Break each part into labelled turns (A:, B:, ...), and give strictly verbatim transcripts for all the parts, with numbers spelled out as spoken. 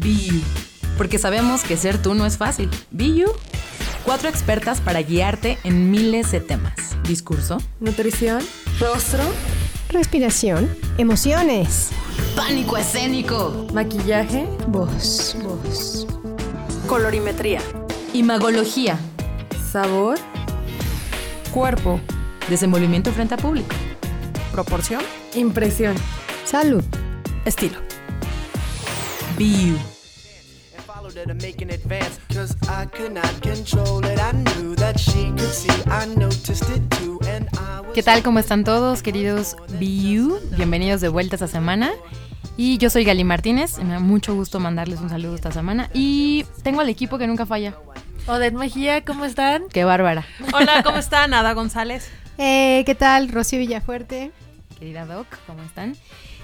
A: Be You, porque sabemos que ser tú no es fácil. Be You. Cuatro expertas para guiarte en miles de temas. Discurso,
B: nutrición, rostro,
C: respiración, emociones,
A: pánico escénico,
B: maquillaje,
C: voz, voz,
B: colorimetría,
A: imagología,
B: sabor, cuerpo,
A: desenvolvimiento frente a público,
B: proporción, impresión,
C: salud,
B: estilo.
A: Be You.
D: To make an advance, cause I could not control it. I knew that she could see, I noticed it too, and I was...
A: ¿Qué tal? ¿Cómo están todos, queridos Be You? Bienvenidos de vuelta esta semana. Y yo soy Gali Martínez, me da mucho gusto mandarles un saludo esta semana. Y tengo al equipo que nunca falla.
B: Odette Mejía, ¿cómo están?
A: ¡Qué bárbara!
E: Hola, ¿cómo están? Ada González.
C: Eh, ¿qué tal? Rocío Villafuerte.
A: Querida Doc, ¿cómo están?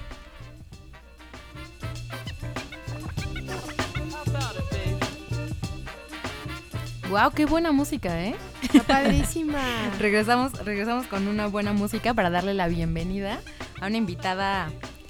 A: ¡Wow! ¡Qué buena música, eh!
C: Está padrísima.
A: regresamos, regresamos con una buena música para darle la bienvenida a una invitada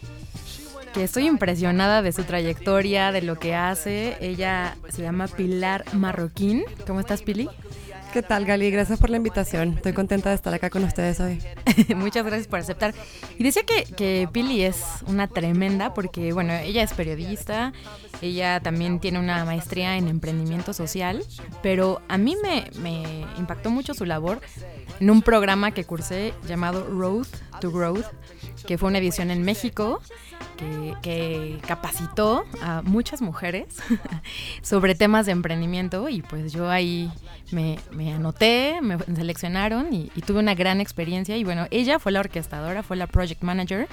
A: que estoy impresionada de su trayectoria, de lo que hace. Ella se llama Pilar Marroquín. ¿Cómo estás, Pili?
F: ¿Qué tal, Gali? Gracias por la invitación. Estoy contenta de estar acá con ustedes hoy.
A: Muchas gracias por aceptar. Y decía que, que Pili es una tremenda porque, bueno, ella es periodista, ella también tiene una maestría en emprendimiento social, pero a mí me, me impactó mucho su labor en un programa que cursé llamado Road to Growth, que fue una edición en México que, que capacitó a muchas mujeres sobre temas de emprendimiento, y pues yo ahí me, me anoté, me seleccionaron y, y tuve una gran experiencia. Y bueno, ella fue la orquestadora, fue la project manager,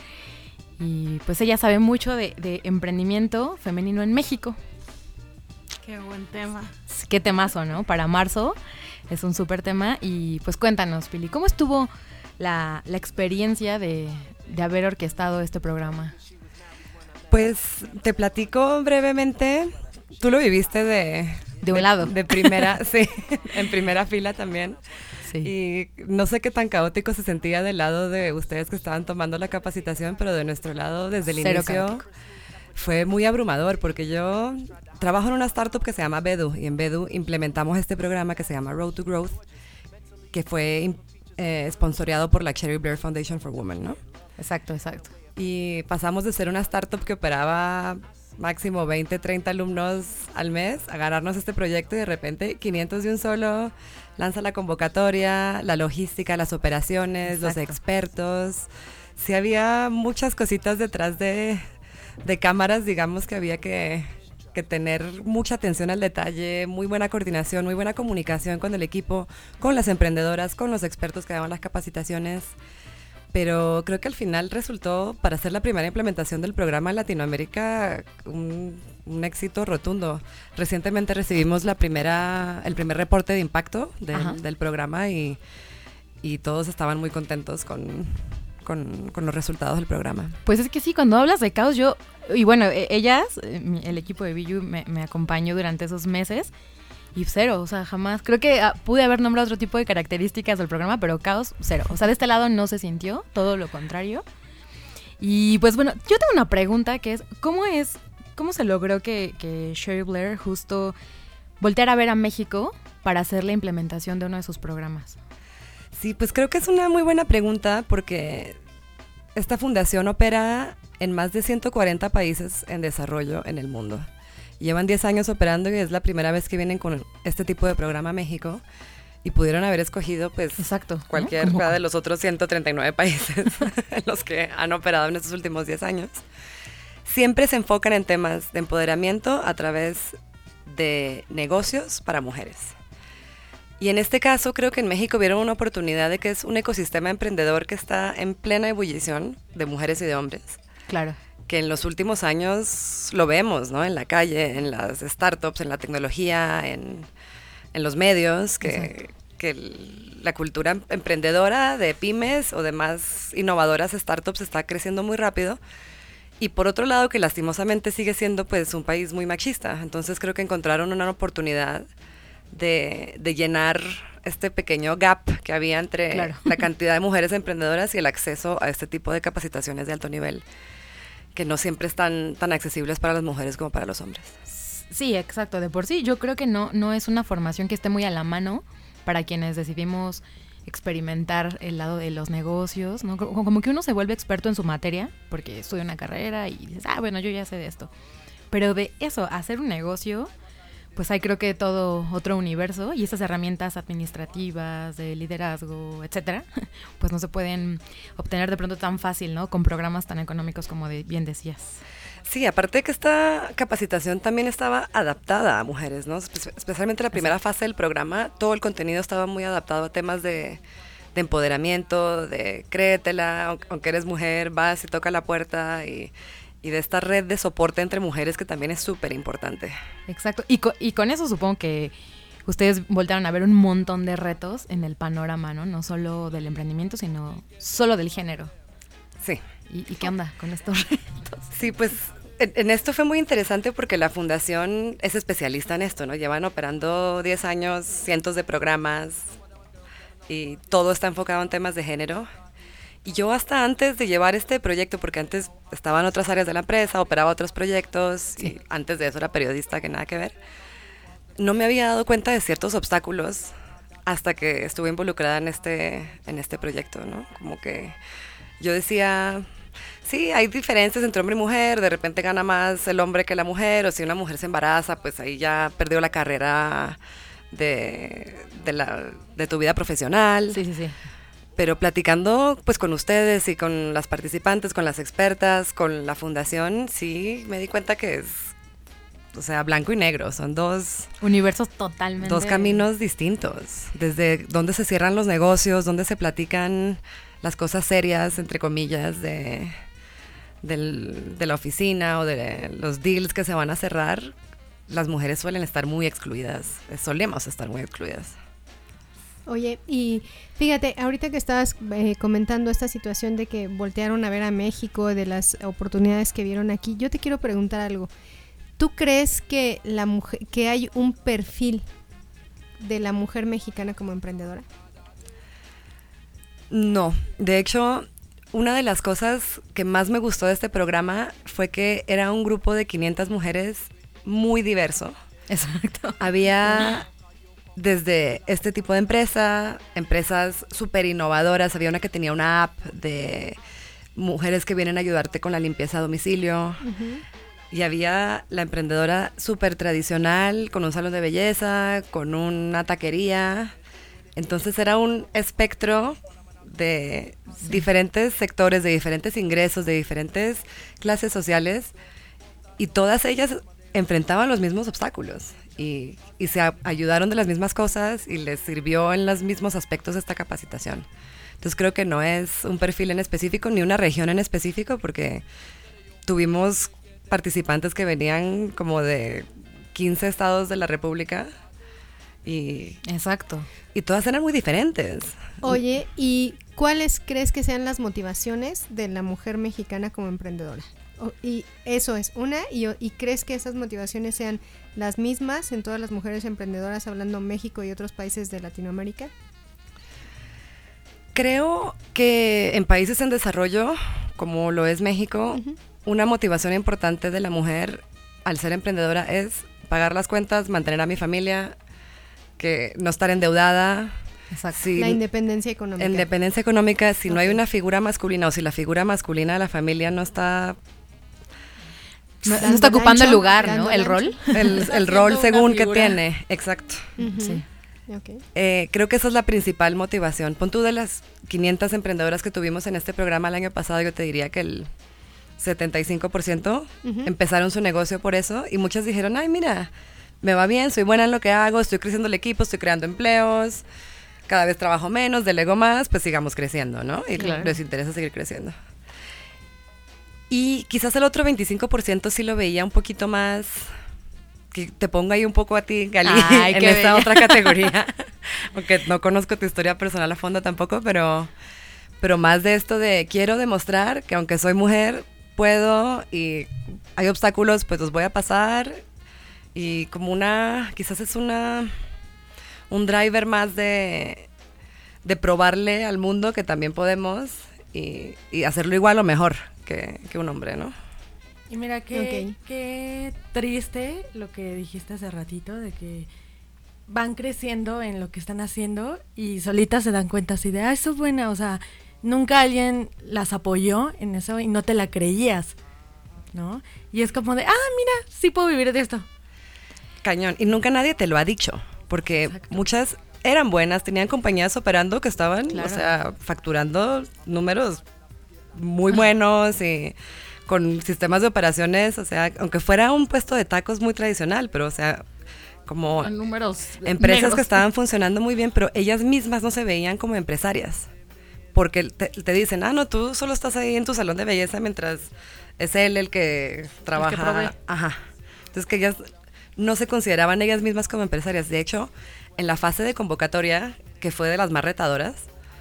A: y pues ella sabe mucho de, de emprendimiento femenino en México.
E: Qué buen tema.
A: Qué temazo, ¿no? Para marzo es un súper tema. Y pues cuéntanos, Pili, ¿cómo estuvo la, la experiencia de, de haber orquestado este programa?
F: Pues te platico brevemente. Tú lo viviste de...
A: De un lado.
F: De primera, sí, en primera fila también.
A: Sí.
F: Y no sé qué tan caótico se sentía del lado de ustedes que estaban tomando la capacitación, pero de nuestro lado, desde el
A: Cero
F: inicio,
A: caótico.
F: Fue muy abrumador, porque yo trabajo en una startup que se llama Bedu, y en Bedu implementamos este programa que se llama Road to Growth, que fue eh, sponsoreado por la Cherry Blair Foundation for Women, ¿no?
A: Exacto, exacto.
F: Y pasamos de ser una startup que operaba máximo veinte, treinta alumnos al mes, a ganarnos este proyecto, y de repente quinientos de un solo, lanza la convocatoria, la logística, las operaciones,
A: Exacto.
F: Los expertos. Sí había muchas cositas detrás de, de cámaras, digamos, que había que, que tener mucha atención al detalle, muy buena coordinación, muy buena comunicación con el equipo, con las emprendedoras, con los expertos que daban las capacitaciones. Pero creo que al final resultó, para ser la primera implementación del programa en Latinoamérica, un, un éxito rotundo. Recientemente recibimos la primera, el primer reporte de impacto del, del programa, y, y todos estaban muy contentos con, con, con los resultados del programa.
A: Pues es que sí, cuando hablas de caos, yo... Y bueno, ellas, el equipo de Be You me, me acompañó durante esos meses. Y cero, o sea, jamás. Creo que uh, pude haber nombrado otro tipo de características del programa, pero caos, cero. O sea, de este lado no se sintió, todo lo contrario. Y pues bueno, yo tengo una pregunta que es, ¿cómo es, cómo se logró que, que Cherry Blair justo volteara a ver a México para hacer la implementación de uno de sus programas?
F: Sí, pues creo que es una muy buena pregunta, porque esta fundación opera en más de ciento cuarenta países en desarrollo en el mundo. Llevan diez años operando, y es la primera vez que vienen con este tipo de programa a México, y pudieron haber escogido pues
A: Exacto,
F: cualquier
A: ¿no? Como...
F: de los otros ciento treinta y nueve países en los que han operado en estos últimos diez años. Siempre se enfocan en temas de empoderamiento a través de negocios para mujeres. Y en este caso creo que en México vieron una oportunidad de que es un ecosistema emprendedor que está en plena ebullición de mujeres y de hombres.
A: Claro.
F: Que en los últimos años lo vemos, ¿no? En la calle, en las startups, en la tecnología, en, en los medios, que, que el, la cultura emprendedora de pymes o de más innovadoras startups está creciendo muy rápido. Y por otro lado, que lastimosamente sigue siendo pues un país muy machista. Entonces creo que encontraron una oportunidad de, de llenar este pequeño gap que había entre claro. la cantidad de mujeres emprendedoras y el acceso a este tipo de capacitaciones de alto nivel. que no siempre están tan accesibles para las mujeres como para los hombres.
A: Sí, exacto. De por sí yo creo que no, no es una formación que esté muy a la mano para quienes decidimos experimentar el lado de los negocios, ¿no? Como, como que uno se vuelve experto en su materia porque estudia una carrera y dices, ah, bueno, yo ya sé de esto. Pero de eso, hacer un negocio, pues hay creo que todo otro universo y esas herramientas administrativas, de liderazgo, etcétera, pues no se pueden obtener de pronto tan fácil, ¿no? Con programas tan económicos como de, bien decías.
F: Sí, aparte que esta capacitación también estaba adaptada a mujeres, ¿no? Espe- especialmente la primera fase del programa, todo el contenido estaba muy adaptado a temas de, de empoderamiento, de créetela, aunque, aunque eres mujer, vas y toca la puerta y, y de esta red de soporte entre mujeres que también es súper importante.
A: Exacto. Y, co- y con eso supongo que ustedes voltearon a ver un montón de retos en el panorama, ¿no? No solo del emprendimiento, sino solo del género.
F: Sí.
A: ¿Y, y qué onda con estos retos?
F: Sí, pues en, en esto fue muy interesante porque la fundación es especialista en esto, ¿no? Llevan operando diez años, cientos de programas y todo está enfocado en temas de género. Y yo hasta antes de llevar este proyecto, porque antes estaba en otras áreas de la empresa, operaba otros proyectos, sí. Y antes de eso era periodista, que nada que ver, no me había dado cuenta de ciertos obstáculos hasta que estuve involucrada en este, en este proyecto, ¿no? Como que yo decía, sí, hay diferencias entre hombre y mujer, de repente gana más el hombre que la mujer, o si una mujer se embaraza, pues ahí ya perdió la carrera de, de, la, de tu vida profesional.
A: Sí, sí, sí.
F: Pero platicando pues con ustedes y con las participantes, con las expertas, con la fundación, sí me di cuenta que es, o sea, blanco y negro, son dos
A: universos totalmente,
F: dos caminos distintos, desde donde se cierran los negocios, donde se platican las cosas serias, entre comillas, de, del, de la oficina o de los deals que se van a cerrar, las mujeres suelen estar muy excluidas, solemos estar muy excluidas.
C: Oye, y fíjate, ahorita que estabas eh, comentando esta situación de que voltearon a ver a México, de las oportunidades que vieron aquí, yo te quiero preguntar algo. ¿Tú crees que la mujer, que hay un perfil de la mujer mexicana como emprendedora?
F: No, de hecho, una de las cosas que más me gustó de este programa fue que era un grupo de quinientas mujeres muy diverso.
A: Exacto.
F: Había desde este tipo de empresa, empresas súper innovadoras, había una que tenía una app de mujeres que vienen a ayudarte con la limpieza a domicilio, uh-huh. Y había la emprendedora súper tradicional, con un salón de belleza, con una taquería, entonces era un espectro de sí. diferentes sectores, de diferentes ingresos, de diferentes clases sociales, y todas ellas enfrentaban los mismos obstáculos. Y, y se a, ayudaron de las mismas cosas y les sirvió en los mismos aspectos esta capacitación. Entonces creo que no es un perfil en específico ni una región en específico, porque tuvimos participantes que venían como de quince estados de la República y,
A: exacto.
F: Y todas eran muy diferentes.
C: Oye, ¿y cuáles crees que sean las motivaciones de la mujer mexicana como emprendedora? O, y eso es una, y, y ¿crees que esas motivaciones sean las mismas en todas las mujeres emprendedoras, hablando México y otros países de Latinoamérica?
F: Creo que en países en desarrollo, como lo es México, uh-huh. una motivación importante de la mujer al ser emprendedora es pagar las cuentas, mantener a mi familia, que no estar endeudada.
A: Exacto.
C: Si la independencia económica.
F: Independencia económica, si okay. no hay una figura masculina o si la figura masculina de la familia no está...
A: No, no está ocupando el lugar, ¿no? El rol.
F: El, el rol según que tiene, exacto.
C: Uh-huh.
A: Sí.
C: Okay.
F: Eh, creo que esa es la principal motivación. Pon tú, de las quinientas emprendedoras que tuvimos en este programa el año pasado, yo te diría que el setenta y cinco por ciento uh-huh. empezaron su negocio por eso, y muchas dijeron, ay, mira, me va bien, soy buena en lo que hago, estoy creciendo el equipo, estoy creando empleos, cada vez trabajo menos, delego más, pues sigamos creciendo, ¿no? Y claro. les interesa seguir creciendo. Y quizás el otro veinticinco por ciento sí lo veía un poquito más, que te pongo ahí un poco a ti, Gali,
A: Ay,
F: en esta bella. Otra categoría, aunque no conozco tu historia personal a fondo tampoco, pero, pero más de esto de quiero demostrar que aunque soy mujer, puedo, y hay obstáculos, pues los voy a pasar, y como una, quizás es una, un driver más de, de probarle al mundo que también podemos, y, y hacerlo igual o mejor que, que un hombre, ¿no?
E: Y mira, qué,
C: Ok.
E: qué triste lo que dijiste hace ratito, de que van creciendo en lo que están haciendo y solitas se dan cuenta así de, ah, eso es buena, o sea, nunca alguien las apoyó en eso y no te la creías, ¿no? Y es como de, ah, mira, sí puedo vivir de esto.
F: Cañón. Y nunca nadie te lo ha dicho, porque
E: Exacto.
F: muchas eran buenas, tenían compañías operando que estaban,
A: Claro.
F: o sea, facturando números muy buenos y con sistemas de operaciones, o sea, aunque fuera un puesto de tacos muy tradicional, pero o sea, como
E: Con números
F: empresas
E: negros.
F: que estaban funcionando muy bien, pero ellas mismas no se veían como empresarias. Porque te, te dicen, ah, no, tú solo estás ahí en tu salón de belleza mientras es él el que trabaja.
E: provee.
F: Ajá. Entonces que ellas no se consideraban ellas mismas como empresarias. De hecho, en la fase de convocatoria, que fue de las más retadoras,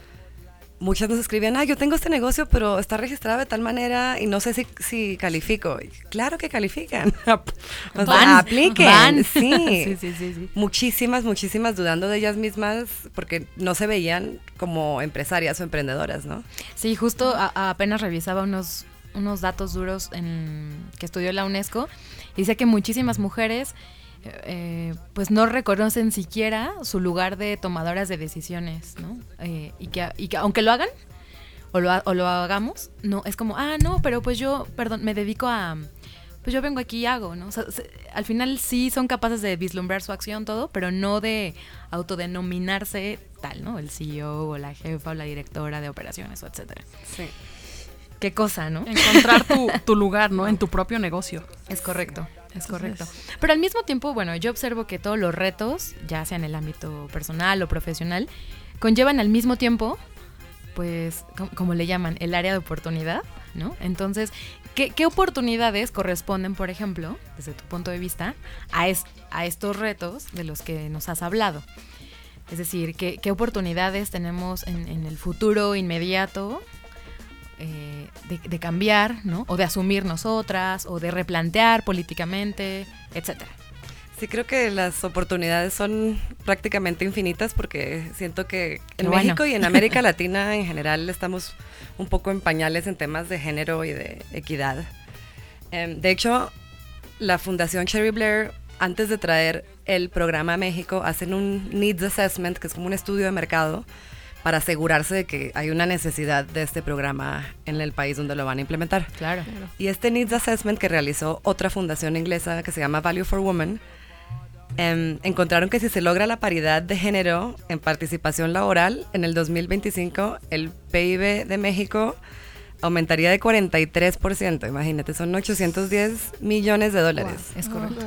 F: muchas nos escribían, ah, yo tengo este negocio, pero está registrado de tal manera y no sé si, si califico. Y claro que califican. O sea,
A: Van,
F: apliquen.
A: van.
F: Sí.
A: Sí, sí, sí, sí.
F: Muchísimas, muchísimas dudando de ellas mismas porque no se veían como empresarias o emprendedoras, ¿no?
A: Sí, justo a- a- apenas revisaba unos, unos datos duros en, que estudió la UNESCO y decía que muchísimas mujeres eh, pues no reconocen siquiera su lugar de tomadoras de decisiones, ¿no? Eh, y, que, y que aunque lo hagan o lo, ha- o lo hagamos, no, es como, ah, no, pero pues yo, perdón, me dedico a... Pues yo vengo aquí y hago, ¿no? O sea, se- al final sí son capaces de vislumbrar su acción, todo, pero no de autodenominarse tal, ¿no? El C E O o la jefa o la directora de operaciones o etcétera.
F: Sí.
A: Qué cosa, ¿no?
E: Encontrar tu, tu lugar, ¿no? En tu propio negocio.
A: Es correcto, es correcto.
E: Entonces-
A: Pero al mismo tiempo, bueno, yo observo que todos los retos, ya sea en el ámbito personal o profesional, conllevan al mismo tiempo, pues, com- como le llaman, el área de oportunidad, ¿no? Entonces, ¿qué, qué oportunidades corresponden, por ejemplo, desde tu punto de vista, a, es- a estos retos de los que nos has hablado? Es decir, ¿qué, qué oportunidades tenemos en, en el futuro inmediato eh, de, de cambiar, ¿no? O de asumir nosotras, o de replantear políticamente, etcétera?
F: Sí, creo que las oportunidades son prácticamente infinitas porque siento que
A: Qué
F: en
A: bueno.
F: México y en América Latina en general estamos un poco en pañales en temas de género y de equidad. Em, de hecho, la Fundación Cherry Blair, antes de traer el programa a México, hacen un Needs Assessment, que es como un estudio de mercado, para asegurarse de que hay una necesidad de este programa en el país donde lo van a implementar.
A: Claro.
F: Y este Needs Assessment que realizó otra fundación inglesa que se llama Value for Women, em, encontraron que si se logra la paridad de género en participación laboral, en el dos mil veinticinco el P I B de México aumentaría de cuarenta y tres por ciento. Imagínate, son ochocientos diez millones de dólares.
A: Es correcto.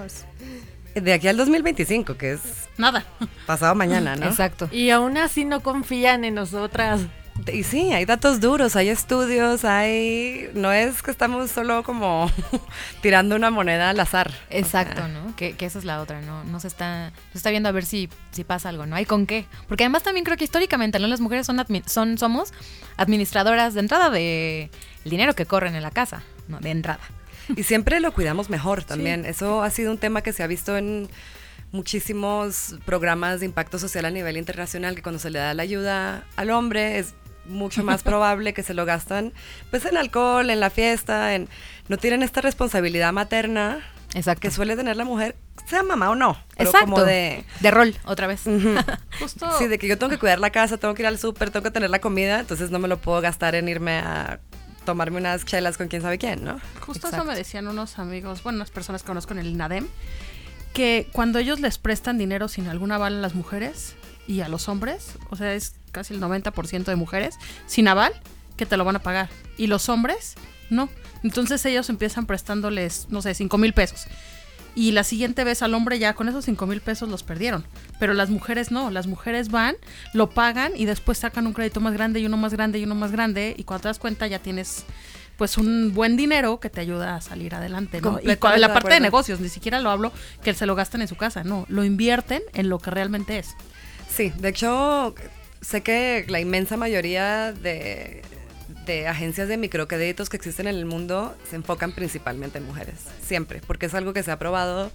F: De aquí al dos mil veinticinco, que es
E: Nada.
F: pasado mañana, ¿no?
A: Exacto.
E: Y aún así no confían en nosotras.
F: Y sí, hay datos duros, hay estudios, hay... No es que estamos solo como tirando una moneda al azar.
A: Exacto,
F: O sea,
A: ¿no? Que, que esa es la otra, ¿no? No se está, se está viendo a ver si, si pasa algo, ¿no? Hay con qué. Porque además también creo que históricamente, ¿no? Las mujeres son, admi- son somos administradoras de entrada de el dinero que corren en la casa, ¿no? De entrada.
F: Y siempre lo cuidamos mejor también. Eso ha sido un tema que se ha visto en muchísimos programas de impacto social a nivel internacional, que cuando se le da la ayuda al hombre es mucho más probable que se lo gastan pues en alcohol, en la fiesta, en no tienen esta responsabilidad materna
A: Exacto.
F: que suele tener la mujer, sea mamá o no, pero
A: Exacto.
F: como de...
A: De rol, otra vez.
F: Ujú.
E: Justo.
F: Sí, de que yo tengo que cuidar la casa, tengo que ir al súper, tengo que tener la comida, entonces no me lo puedo gastar en irme a tomarme unas chelas con quién sabe quién, ¿no?
E: Justo
A: Exacto.
E: eso me decían unos amigos, bueno, unas personas que conozco en el INADEM, que cuando ellos les prestan dinero sin algún aval a las mujeres y a los hombres, o sea, es casi el noventa por ciento de mujeres, sin aval, que te lo van a pagar. Y los hombres, no. Entonces ellos empiezan prestándoles, no sé, cinco mil pesos. Y la siguiente vez al hombre ya con esos cinco mil pesos los perdieron. Pero las mujeres no, las mujeres van, lo pagan y después sacan un crédito más grande y uno más grande y uno más grande. Y cuando te das cuenta ya tienes pues un buen dinero que te ayuda a salir adelante, ¿no? Y
F: Completamente
E: con la
F: de
E: parte de
F: acuerdo.
E: negocios, ni siquiera lo hablo que se lo gastan en su casa, no, lo invierten en lo que realmente es.
F: Sí, de hecho, sé que la inmensa mayoría de, de agencias de microcréditos que existen en el mundo se enfocan principalmente en mujeres, siempre, porque es algo que se ha probado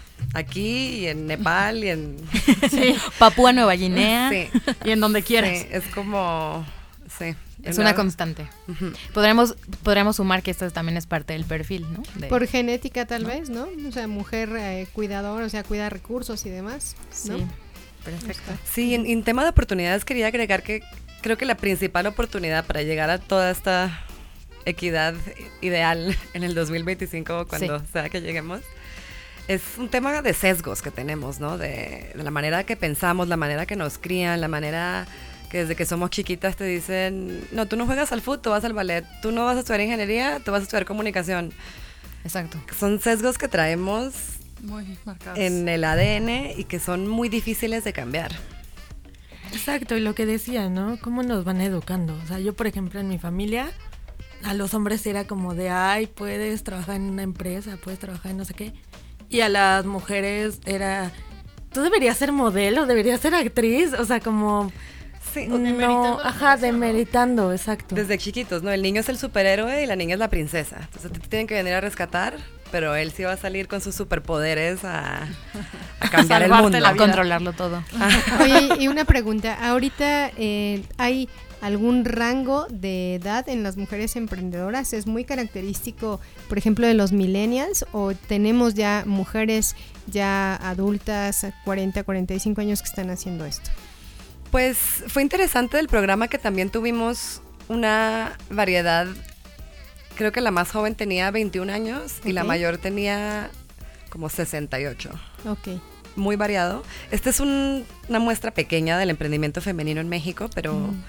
F: aquí y en Nepal y en...
E: Sí,
A: Papúa Nueva Guinea.
F: Sí,
E: y en donde quieras.
F: sí, es como... Sí,
A: Es
F: Una-
A: una constante.
F: Ujú.
A: Podríamos, podríamos sumar que esto también es parte del perfil, ¿no? De-
C: Por genética tal vez, ¿no? O sea, mujer eh, cuidadora, o sea, cuida recursos y demás, ¿no?
A: Sí, perfecto.
F: Sí, en, en tema de oportunidades quería agregar que creo que la principal oportunidad para llegar a toda esta equidad ideal en el dos mil veinticinco, cuando
A: Sí.
F: sea que lleguemos, es un tema de sesgos que tenemos, ¿no? De, de la manera que pensamos, la manera que nos crían, la manera que desde que somos chiquitas te dicen, no, tú no juegas al fútbol, tú vas al ballet, tú no vas a estudiar ingeniería, tú vas a estudiar comunicación.
A: Exacto.
F: Son sesgos que traemos
E: Muy marcados.
F: en el A D N y que son muy difíciles de cambiar.
B: Exacto, y lo que decía, ¿no? ¿Cómo nos van educando? O sea, yo, por ejemplo, en mi familia, a los hombres era como de, ay, puedes trabajar en una empresa, puedes trabajar en no sé qué. Y a las mujeres era, tú deberías ser modelo, deberías ser actriz, o sea, como...
F: Sí,
B: No, ajá, demeritando, exacto.
F: desde chiquitos, ¿no? El niño es el superhéroe y la niña es la princesa. Entonces te tienen que venir a rescatar, pero él sí va a salir con sus superpoderes a, a cambiar el
E: Salvarte
F: mundo.
E: la
A: A
E: vida.
A: controlarlo todo.
C: Oye, y una pregunta, ahorita eh, hay algún rango de edad en las mujeres emprendedoras, es muy característico, por ejemplo, de los millennials, o tenemos ya mujeres ya adultas, cuarenta, cuarenta y cinco años que están haciendo esto.
F: Pues fue interesante del programa que también tuvimos una variedad. Creo que la más joven tenía veintiún años y la
C: Ok.
F: mayor tenía como sesenta y ocho.
C: Ok.
F: Muy variado. Esta es un- una muestra pequeña del emprendimiento femenino en México, pero
C: Mm.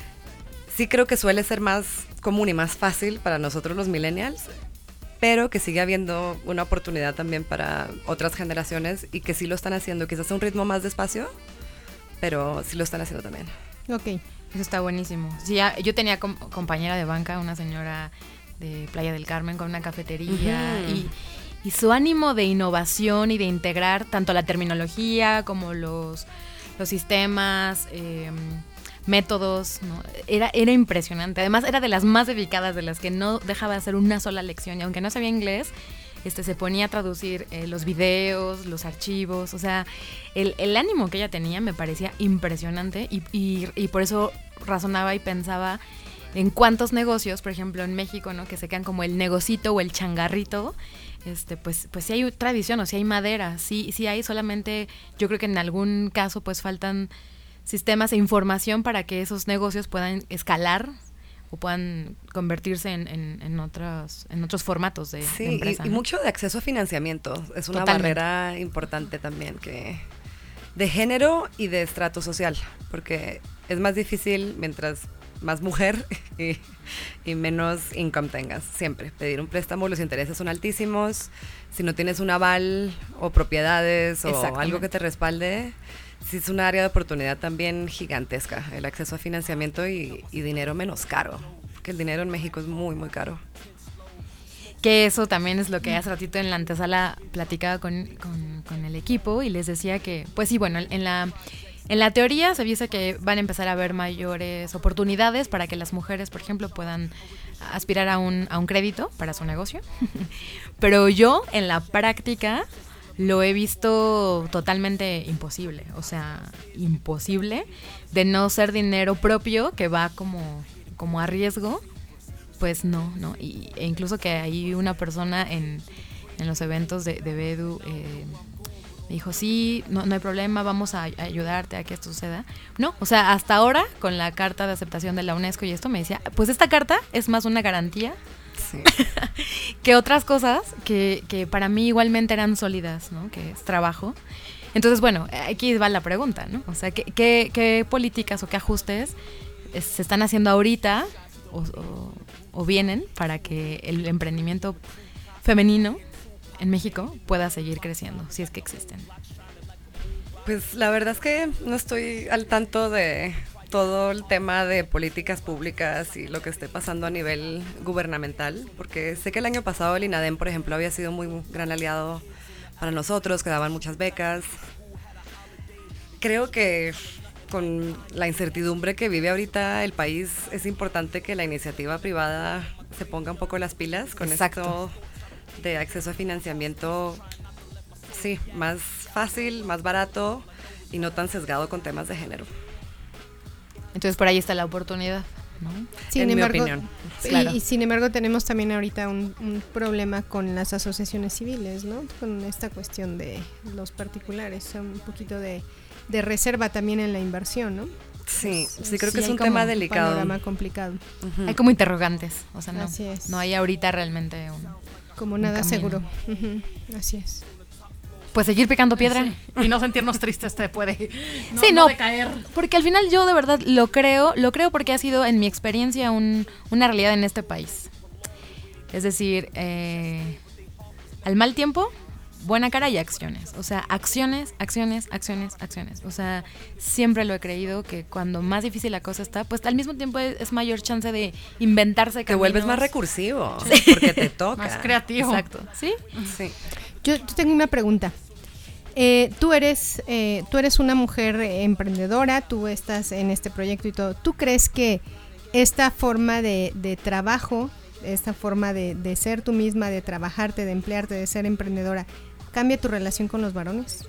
F: sí creo que suele ser más común y más fácil para nosotros los millennials, pero que sigue habiendo una oportunidad también para otras generaciones y que sí lo están haciendo, quizás a un ritmo más despacio, pero sí lo están haciendo también.
C: Ok.
A: Eso está buenísimo. Sí, ya- yo tenía com- compañera de banca, una señora de Playa del Carmen con una cafetería
F: Ujú.
A: y, y su ánimo de innovación y de integrar tanto la terminología como los, los sistemas, eh, métodos, ¿no? Era, era impresionante. Además, era de las más dedicadas, de las que no dejaba de hacer una sola lección. Y aunque no sabía inglés, este, se ponía a traducir eh, los videos, los archivos. O sea, el, el ánimo que ella tenía me parecía impresionante. Y, y, y por eso razonaba y pensaba en cuántos negocios, por ejemplo, en México, ¿no? Que se quedan como el negocito o el changarrito. Este, pues, pues sí hay tradición, o sí hay madera, sí, sí hay, solamente yo creo que en algún caso pues faltan sistemas e información para que esos negocios puedan escalar o puedan convertirse en, en, en otros en otros formatos de,
F: Sí,
A: de empresa.
F: y, y
A: ¿no?
F: mucho de acceso a financiamiento. Es una
A: Totalmente.
F: barrera importante también, que de género y de estrato social, porque es más difícil mientras más mujer y, y menos income tengas, siempre. Pedir un préstamo, los intereses son altísimos. Si no tienes un aval o propiedades o
A: Exactamente.
F: algo que te respalde, sí es un área de oportunidad también gigantesca, el acceso a financiamiento y, y dinero menos caro, porque el dinero en México es muy, muy caro.
A: Que eso también es lo que hace ratito en la antesala platicaba con, con, con el equipo y les decía que, pues sí, bueno, en la, en la teoría se dice que van a empezar a haber mayores oportunidades para que las mujeres, por ejemplo, puedan aspirar a un, a un crédito para su negocio. Pero yo en la práctica lo he visto totalmente imposible, o sea, imposible de no ser dinero propio que va como, como a riesgo. Pues no, no. Y, e incluso que hay una persona en, en los eventos de, de Bedu eh, me dijo, sí, no, no hay problema, vamos a, a ayudarte a que esto suceda. No, o sea, hasta ahora, con la carta de aceptación de la UNESCO y esto, me decía, pues esta carta es más una garantía
F: Sí.
A: que otras cosas que, que para mí igualmente eran sólidas, ¿no? Que es trabajo. Entonces, bueno, aquí va la pregunta, ¿no? O sea, ¿qué, qué, qué políticas o qué ajustes eh, se están haciendo ahorita o, o, o vienen para que el emprendimiento femenino en México pueda seguir creciendo, si es que existen?
F: Pues la verdad es que no estoy al tanto de todo el tema de políticas públicas y lo que esté pasando a nivel gubernamental, porque sé que el año pasado el INADEM, por ejemplo, había sido muy gran aliado para nosotros, que daban muchas becas. Creo que con la incertidumbre que vive ahorita el país, es importante que la iniciativa privada se ponga un poco las pilas con
A: Exacto.
F: esto de acceso a financiamiento, sí, más fácil, más barato y no tan sesgado con temas de género.
A: Entonces, por ahí está la oportunidad, ¿no?
C: Sin
F: en
C: embargo,
F: mi opinión.
C: y,
A: Claro.
C: y sin embargo tenemos también ahorita un, un problema con las asociaciones civiles, ¿no? Con esta cuestión de los particulares, un poquito de, de reserva también en la inversión, ¿no?
F: Sí, sí, creo
A: Sí,
F: que es
A: hay
F: un
A: como
F: tema
A: un
F: delicado.
C: Panorama complicado,
F: Ujú.
A: Hay como interrogantes, o sea, no,
C: Así es.
A: no hay ahorita realmente un...
C: como
A: Un
C: nada
A: camino.
C: seguro. Ujú, así es.
A: Pues seguir picando piedra.
E: Y no sentirnos tristes te puede. No,
A: Sí, no.
E: decaer.
A: Porque al final yo de verdad lo creo, lo creo porque ha sido en mi experiencia un- una realidad en este país. Es decir, eh, al mal tiempo, buena cara y acciones. O sea, acciones, acciones, acciones, acciones. O sea, siempre lo he creído que cuando más difícil la cosa está, pues al mismo tiempo es, es mayor chance de inventarse
F: Te vuelves
A: caminos.
F: más recursivo, porque te toca.
E: Más creativo.
A: Exacto, ¿sí?
F: Sí.
C: Yo, yo tengo una pregunta. Eh, tú eres eh, tú eres una mujer eh, emprendedora, tú estás en este proyecto y todo. ¿Tú crees que esta forma de, de trabajo, esta forma de, de ser tú misma, de trabajarte, de emplearte, de ser emprendedora, cambia tu relación con los varones?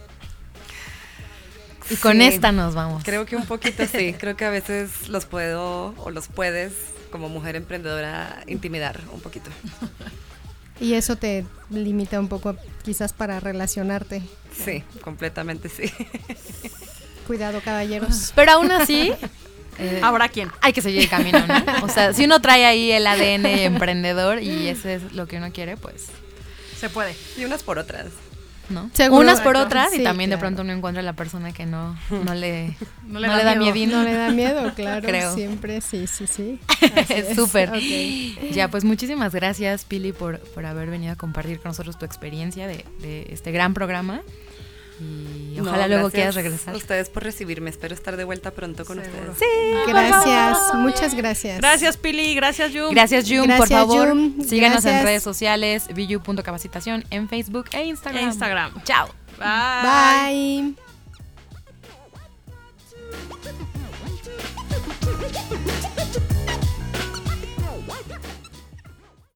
A: Y con
F: Sí.
A: esta nos vamos.
F: Creo que un poquito sí. Creo que a veces los puedo o los puedes, como mujer emprendedora, intimidar un poquito.
C: Y eso te limita un poco quizás para relacionarte.
F: Sí, completamente sí.
C: Cuidado, caballeros.
A: Pero aún así, eh,
E: Habrá quien.
A: hay que seguir el camino, ¿no? O sea, si uno trae ahí el A D N emprendedor y ese es lo que uno quiere, pues,
E: Se puede.
F: Y unas por otras.
A: ¿no?
C: Seguro.
A: Unas por
C: Exacto.
A: otras y
C: Sí,
A: también de
C: claro.
A: pronto uno encuentra a la persona que no, no le,
E: No
A: no
E: le
A: le,
E: da
A: da
E: miedo.
A: miedito.
C: No le da miedo, claro.
A: Creo.
C: Siempre, sí, sí, sí. Así es.
A: Súper.
C: Ok.
A: Ya, pues muchísimas gracias, Pili, por, por haber venido a compartir con nosotros tu experiencia de, de este gran programa. Y ojalá
F: No,
A: luego
F: gracias
A: quieras regresar.
F: a ustedes por recibirme. Espero estar de vuelta pronto con
E: Seguro.
F: ustedes.
A: Sí,
C: Gracias, muchas gracias.
E: Gracias, Pili. Gracias, Yum.
A: Gracias, Jun, por
C: Gracias,
A: favor.
C: Jun.
A: Síganos en
C: Gracias.
A: redes sociales, viyu punto capacitación en Facebook e Instagram.
E: Instagram.
A: Chao.
E: Bye.
C: Bye.